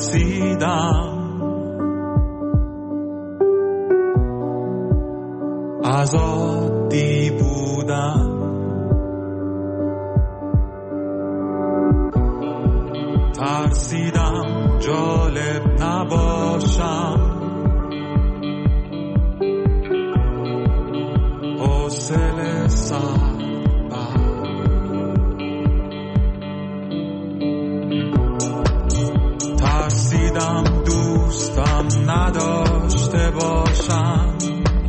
ترسیدم از عادی بودن، ترسیدم جالب نباشم، حوصله سر ترسیدم دوستم نداشته باشم،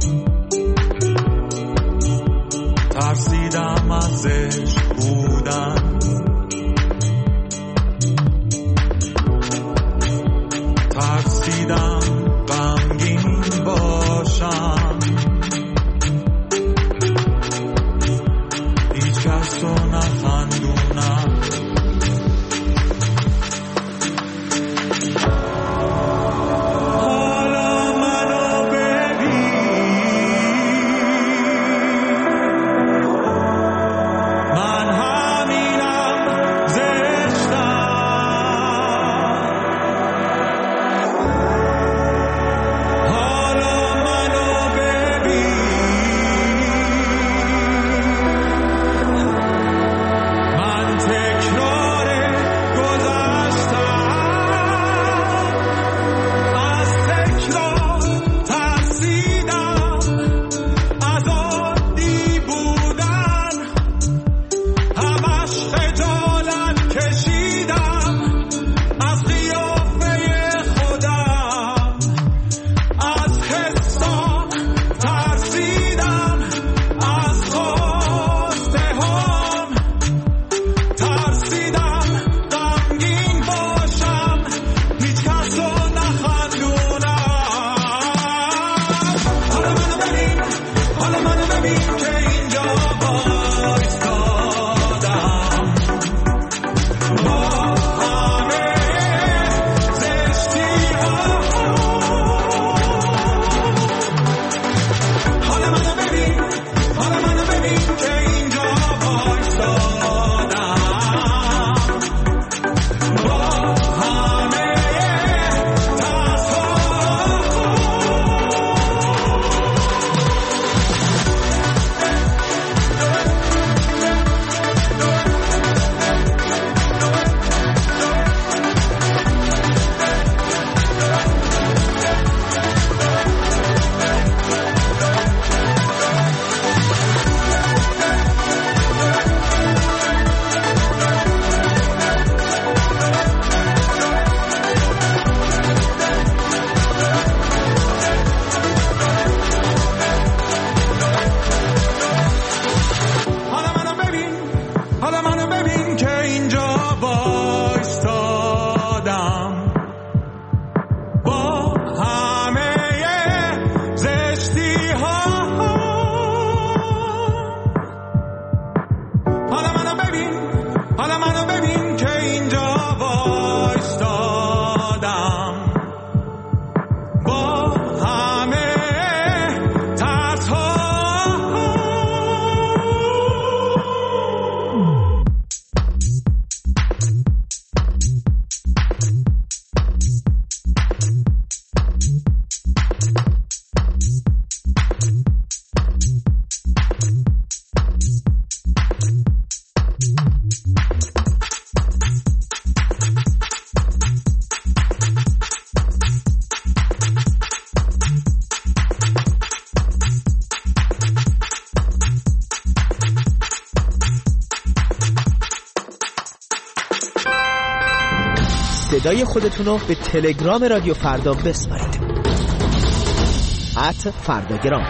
ترسیدم از عشق بودن، ترسیدم غمگین باشم، هیچ کس رو نخندونم. صدای خودتون رو به تلگرام رادیو فردا بسپارید. @فرداگرام.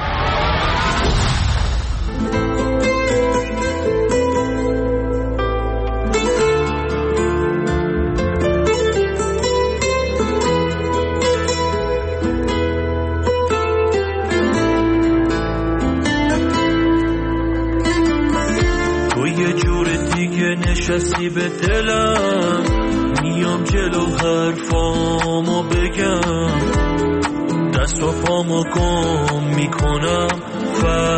تو یه جور دیگه نشستی به دلم، میام جلو حرفامو بگم، دست و پامو گم میکنم،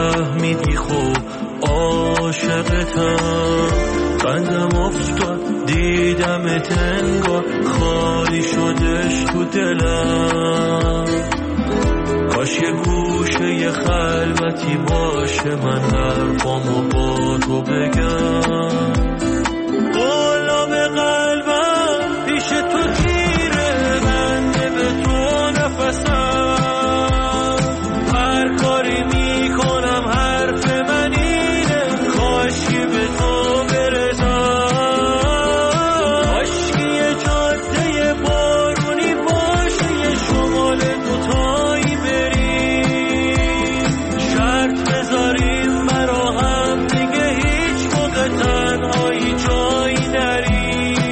فهمیدی خب عاشقتم، قندم افتاد دیدم انگار خالی شدش تو دلم. کاش یه گوشه یه خلوتی باشه من حرفامو با تو بگم. قلاب قلبم پیش تو تیره، بنده به تو نفسم. هر کاری میکنم حرف من اینه، کاشی به تو برسم. کاشکی یه جاده بارونی باشه، یه شمال دوتایی بریم. شرط بذاریم برا هم دیگه، هیچ موقع تنهایی جایی نریم.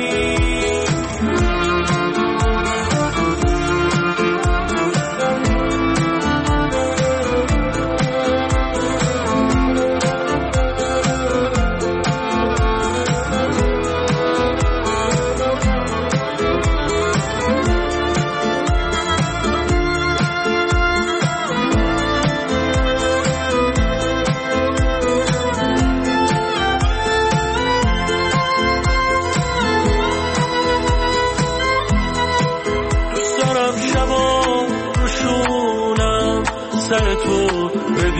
سر تو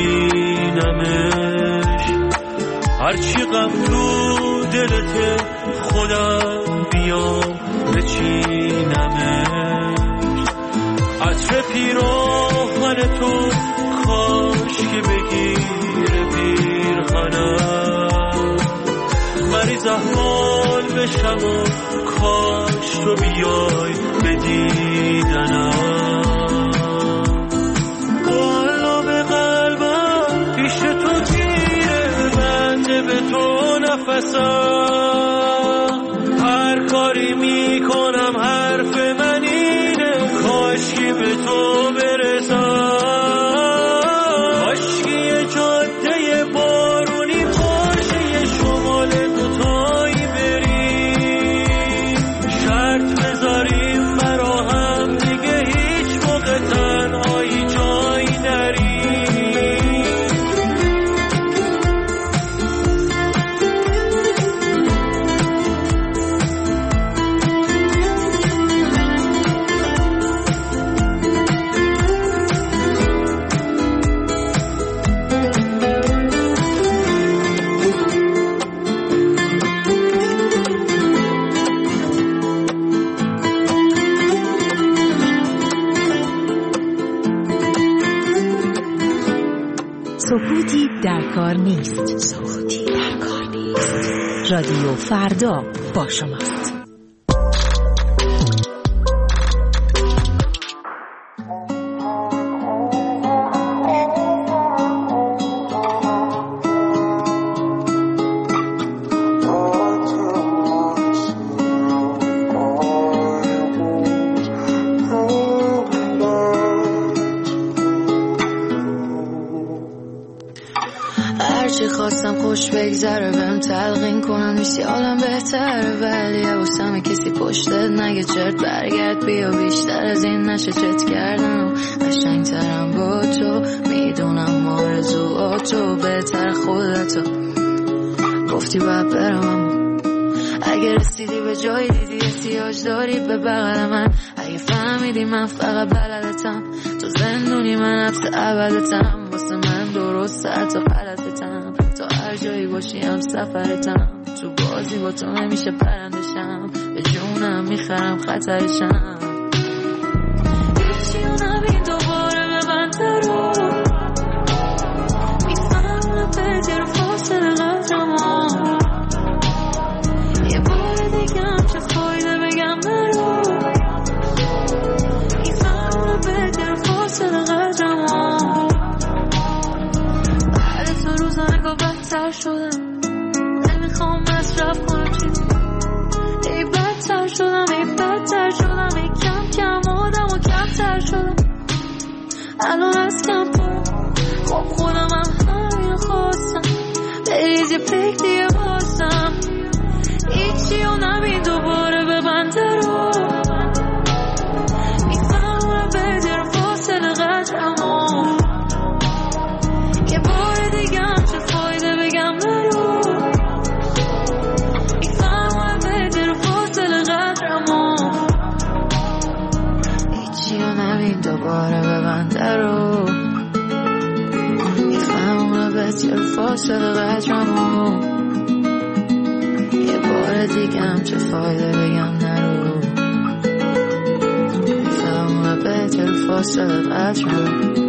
ببینمش، هرچی غم تو دلته خودم بیام بچینمش. عطر پیراهن تو کاش که بگیره پیرهنم. مریض احوال بشم و کاش تو بیای به دیدنم. پیش تو تیره، بنده به تو نفسم. هر کاری میکنم حرف من اینه، کاشکی به تو برسم. کاشکی یه جاده بارونی باشه، یه شمال دوتایی بریم. شرط بذاریم برا هم دیگه، هیچ موقع تنهایی جایی نریم. سکوتی در کار نیست. سکوتی در کار نیست. رادیو فردا با شماست. خوش بگذره بهم تلقین کنن میسی عالم بهتره، ولی حواسم کسی پشتت نگه چرت برگرد بیا. بیشتر از این نشه چت کردم، قشنگترم با تو، میدونم آرزوهاتو بهتر خودتو. گفتی باید برم اما اگه رسیدی به جایی دیدی احتیاج داری به بغل من. اگه فهمیدی من فقط بلدتم، تو زندونی من حبس ابدتم. واسه من درسته حتی غلطتم، تا هر جایی باشی هم سفرتم. تو بازی با تو نمیشه پرندشم، به جونم میخرم خطرشم. هیچی رو نبین دوباره به من درو، میفهمم بدی رو فاصله قدرمو. یه بار دیگه هم چه فایده بگم نرو، میفهمم بدی رو فاصله قدرمو. بعد تو روزانگاه بدتر شدم، نمیخوام مصرف کنم چیزی. ای بدتر شدم، ای بدتر شدم، ای کم کم آدم و کمتر شدم. الان از کم پرم خب خودم هم همین خواستم، بریز یه پک دیگه بازم. هیچی رو نبین دوباره به بنده رو، میفهمم بدی رو فاصله قدرمو. یه بار دیگه هم چه فایده بگم نرو، میفهمم بدی رو بهتر و میفهمم بهتر فاصله قدرمو یه بار دیگه هم چه فایده بگم نرو میفهمم بهتر فاصله قدرمو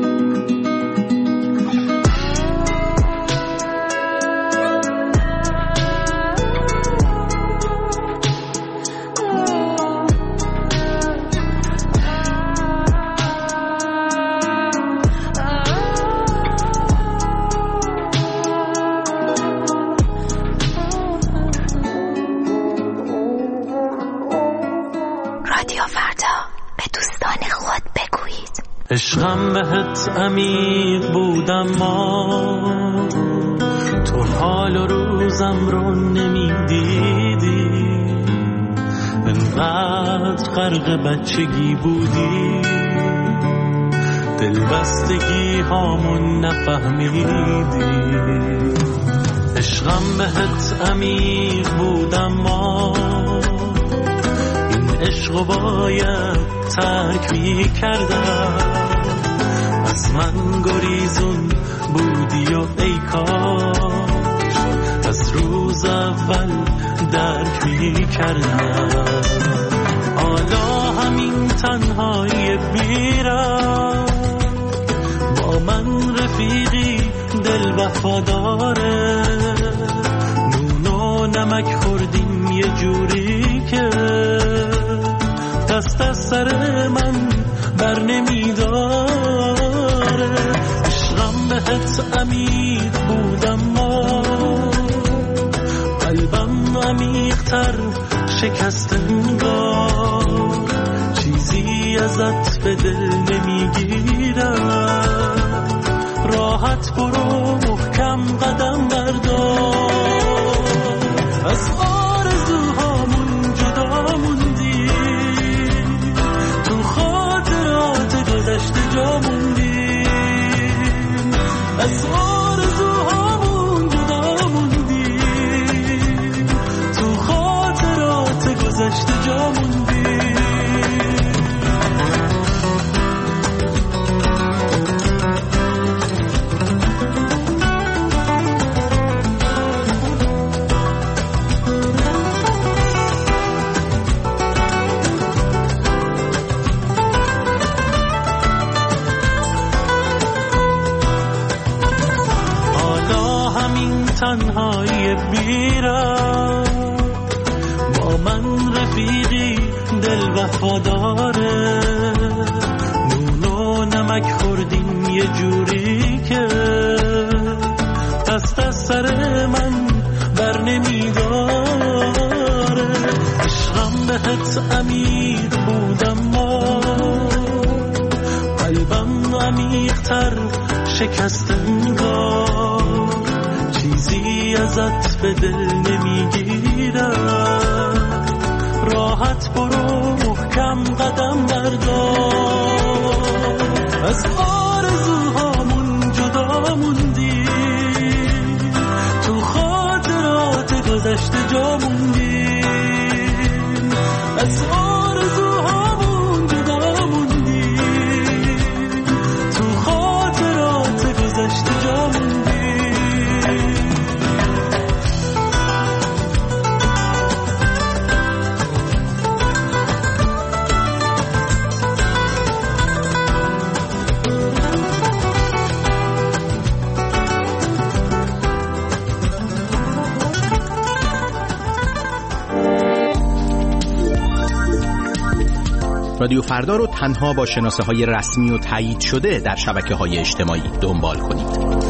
عشقم بهت عمیق بودم ما تو حال و روزم رو نمیدیدی انقدر غرق بچگی بودی دلبستگی هامون نفهمیدی عشقم بهت عمیق بودم ما این عشقو باید ترک می کردم از من گریزون بودی و ای کاش از روز اول درک می کردم حالا همین تنهایی بیرم با من رفیقی دل وفاداره نون و نمک خوردیم یه جوری که دست از سر من بر نمیداره عشقم بهت عمیق بودم ما قلبم عمیق‌تر شکست انگار چیزی ازت به دل نمیگیرم راحت برو محکم قدم بردار از آرزوهامون جدا موندی تو خاطرات گذشته جا موندیم از آرزوهامون جدا موندیم تو خاطرات گذشته جا موندیم تنهایی بیرم با من رفیقی دل وفاداره نون و نمک خوردیم یه جوری که دست از سر من بر نمیداره عشقم بهت عمیق بودم ما قلبم عمیق‌تر شکست انگار چیزی ازت به دل نمیگیرم راحت برو محکم قدم بردار از آرزوهامون جدا موندی تو خاطرات گذشته جا موندی از آرزوهامون جدا موندی تو خاطرات گذشته جا موندی رادیو فردا رو تنها با شناسه‌های رسمی و تایید شده در شبکه‌های اجتماعی دنبال کنید.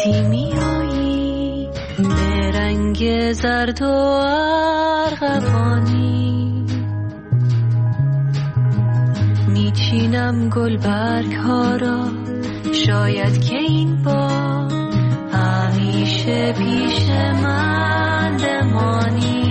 وقتی میایی به رنگ زرد و ارغوانی میچینم گلبرگ ها را شاید که این بار همیشه پیش من بمانی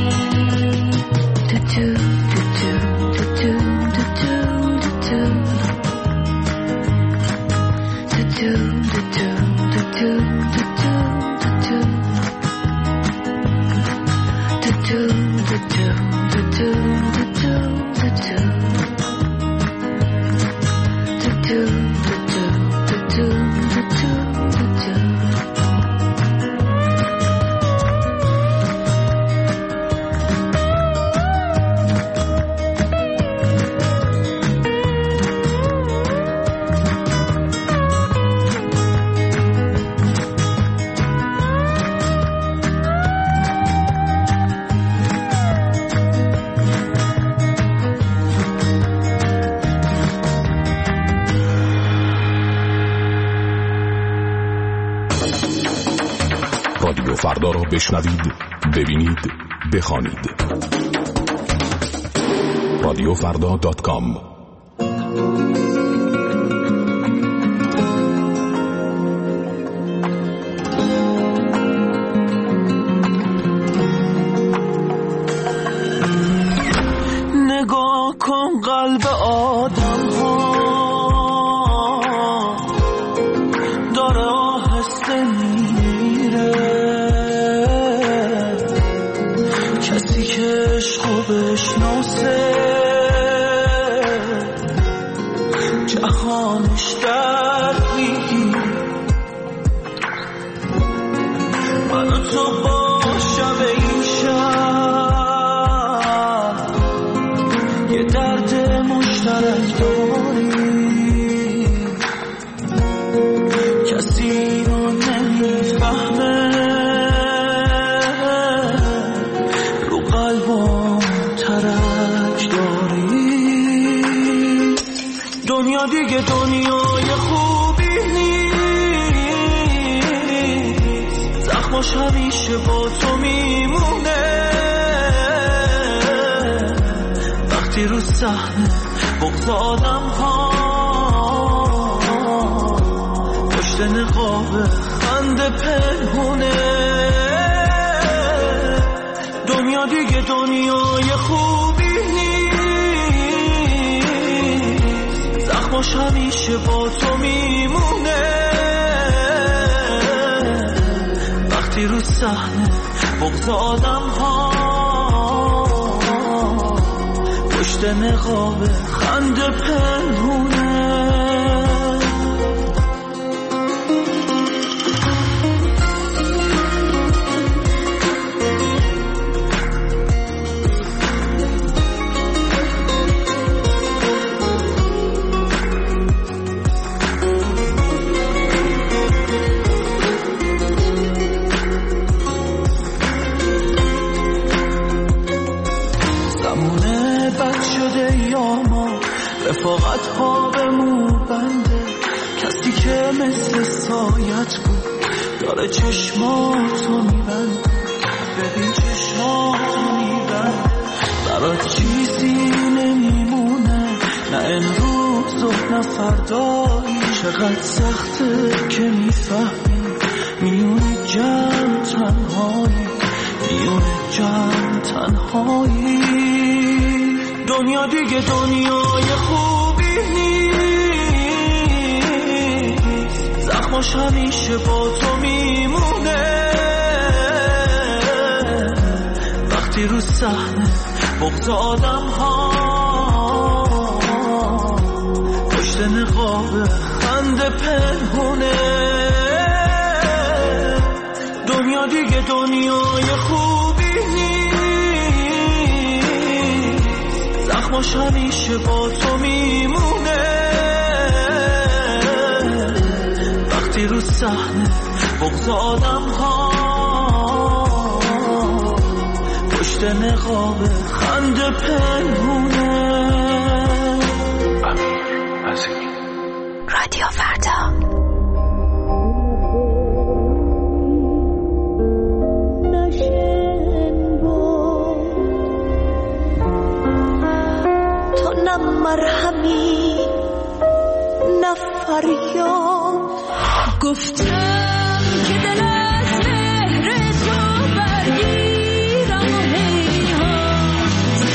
رادیو فردا را بشنوید، ببینید، بخوانید. radiofrda.com. نگاه کن قلب آدم ها داره آهسته میره، کسی که عشقو بشناسه جهانش درد میگیره. من و تو با شب این شب یه درد مشترک داریم، کسی رو نمیفهمه، رو قلبم ترک داریم. دنیا دیگه دنیای خوبی نیست، زخماش همیشه با تو میمونه. وقتی رو صحنه بغض آدم ها پشت نقاب خنده پنهونه. دنیا دیگه دنیای خوبی نیست، زخماش همیشه با تو میمونه. وقتی رو صحنه بغض آدم ها پشت نقاب خنده پنهونه. رفاقت ها به مو بنده، کسی که مثل سایت بود داره چشماتو میبنده. ببین چشماتو میبنده، برات چیزی نمیمونه، نه امروز و نه فردایی. چقدر سخته که میفهمی میونه جمع تنهایی، میونه جمع تنهایی. دنیا دیگه دنیای خوبی نیست، زخماش همیشه با تو میمونه. وقتی رو صحنه بغض آدم ها پشت نقاب خنده پنهونه. دنیا دیگه دنیای خوبی نیست، زخماش همیشه با تو میمونه. وقتی رو صحنه بغض آدم ها پشت نقاب خنده پنهونه. رادیو فردا. مرهمی نه فریاد. گفتم که دل از مهر تو برگیرم و هیهات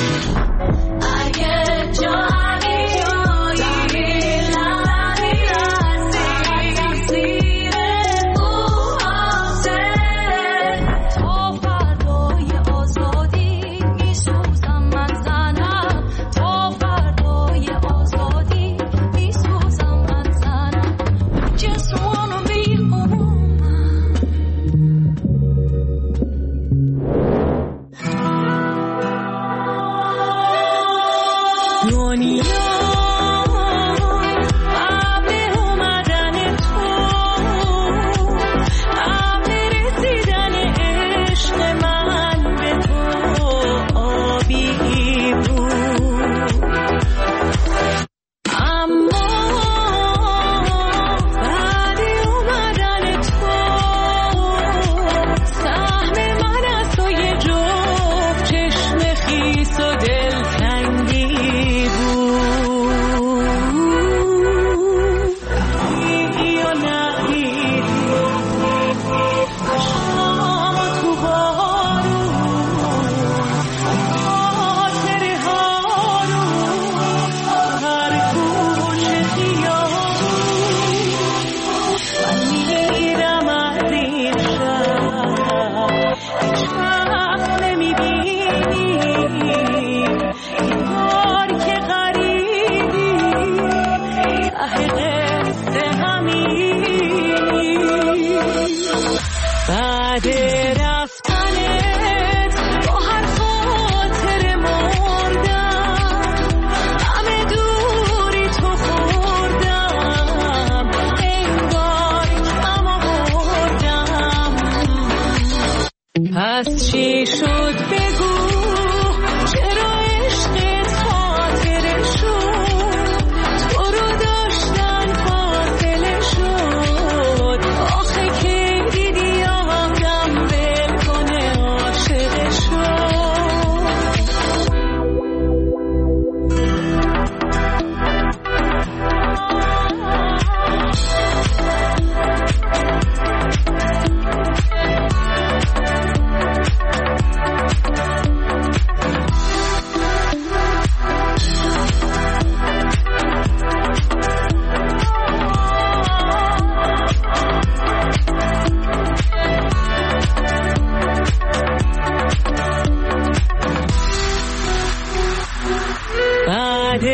اگه جانی هایی لبی رسی زیر موهاته تا فردای آزادی میسوزم من زنم تا فردای آزادی میسوزم من زنم. Just wanna be home. پس چی شد بگو چرا عشقت خاطره شد تو رو داشتن فاصله شد آخه کی دیدی آدم ول کنه عاشق شد. بعد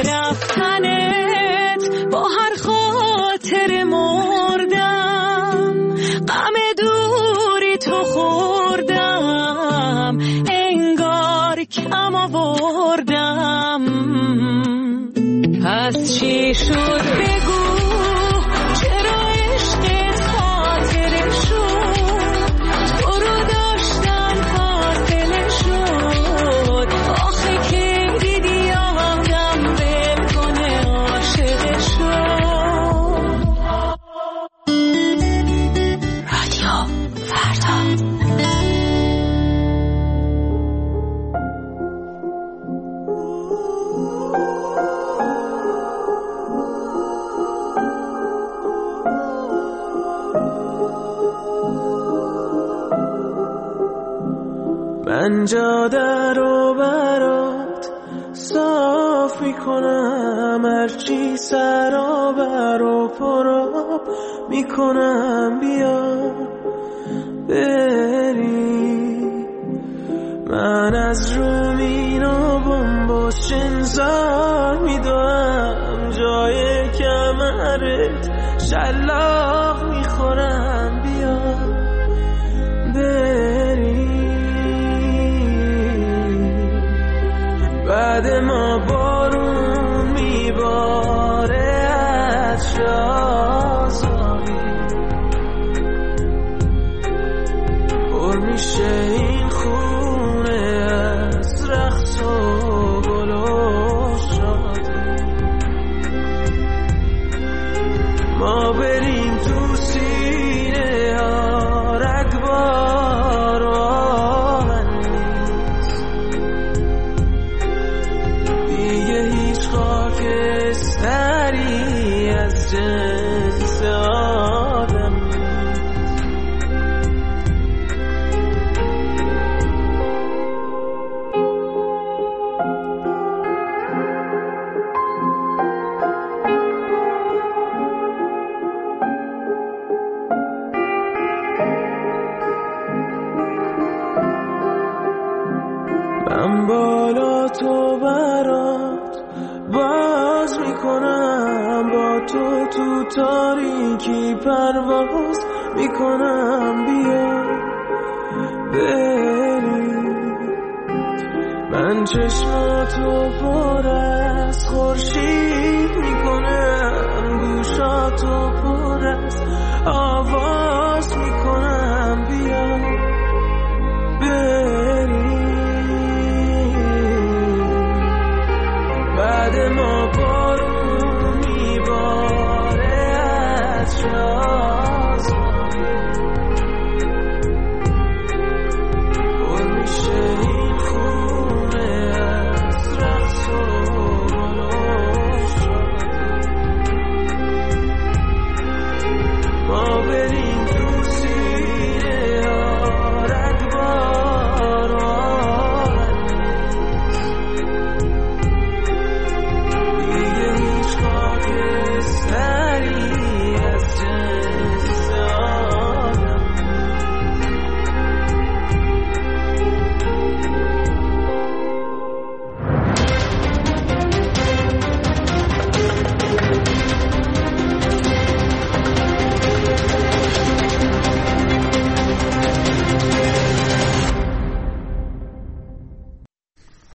رفتنت با هر خاطر مردم غم دوری تو خوردم انگار کم آوردم. پس چی شد بگو چرا عشقت خاطره شد تو رو داشتن فاصله شد آخه کی دیدی آدم ول کنه عاشق شد. رادیو فردا. من جاده رو برات صاف میکنم هرچی سرابر و پراب میکنم بیا بری. من از رومین و بمباس چنزار میدوم جای کمرت شلاق میخورم بیا بری. بعد ما بارون میباره از شازاری پر میشه این خونه از رقص و گل و شادی. ما بریم تو سینه ها رگبار و آهن نیست دیگه هیچ زیست آدم. من بالا تو برات باز میکنم، با تو تاریکی پرواز میکنم. بیا بری من چشماتو پر از خورشید میکنم، گوشاتو پر از آواز میکنم.